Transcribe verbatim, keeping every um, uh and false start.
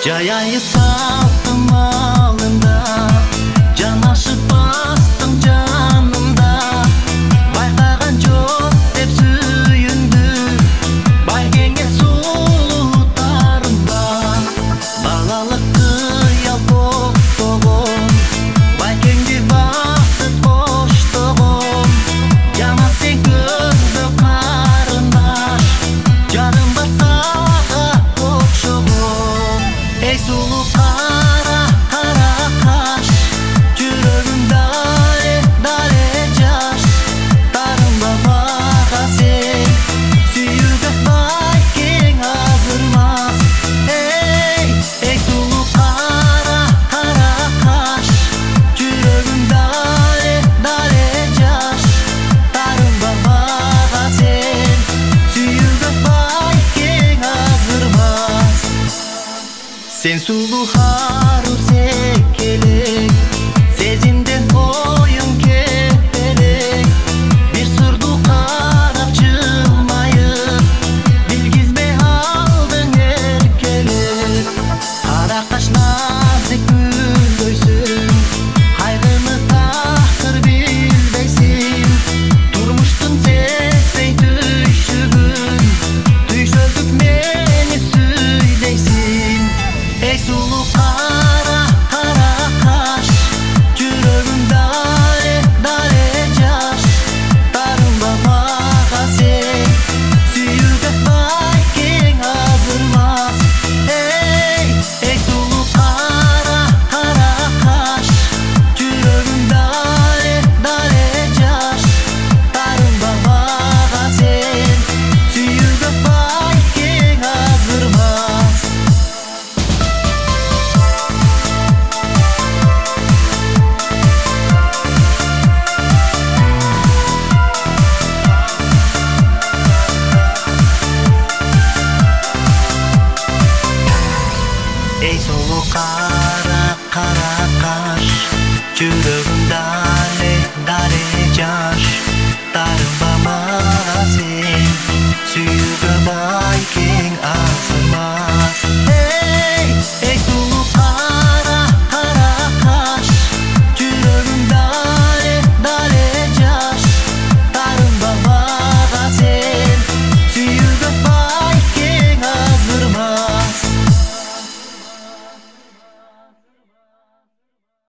Жаяйы салттым алында, жанашып бастың жанымда. Байқаған жоқ деп сүйінді, байгеңе сұлутарында. Балалық қиял тоқтығым, байгеңде бақыт қоштығым. Яна сен көзді қарындаш, жарым бар саға оқшығым. Ей сұлу қара, қара қаш, жүрегім дале, дале жаш. Тарынба баға сен, сүйуге байкең азырмас. Ей, ей сұлу қара, қара қаш, жүрегім дале, дале жаш. Тарынба баға сен, сүйуге байкең азырмас. Сен сұлу хару секелек, сезімден ойың кетпелек. Bir сұрду қарап жылмайып, білгізбей алдың еркелік. Қара қаш назик гүлдейсің, қайғыны тақыр білбейсің. Тұрмыштың сезбей түйшігін, түйшөлдік мені сүйдейсің. Ей сұлу қара, қара қаш, жүрегім дале, дале жаш. Тарынба маға сен, сүйуге байкең азырмас. Ей, ей сұлу қара, қара қаш, жүрегім дале, дале жаш. Тарынба маға сен, сүйуге байкең азырмас. Ей сұлу қара, қара қаш, жүрегім дале, дале жаш. Тарынба маға сен, сүйуге байкең аз.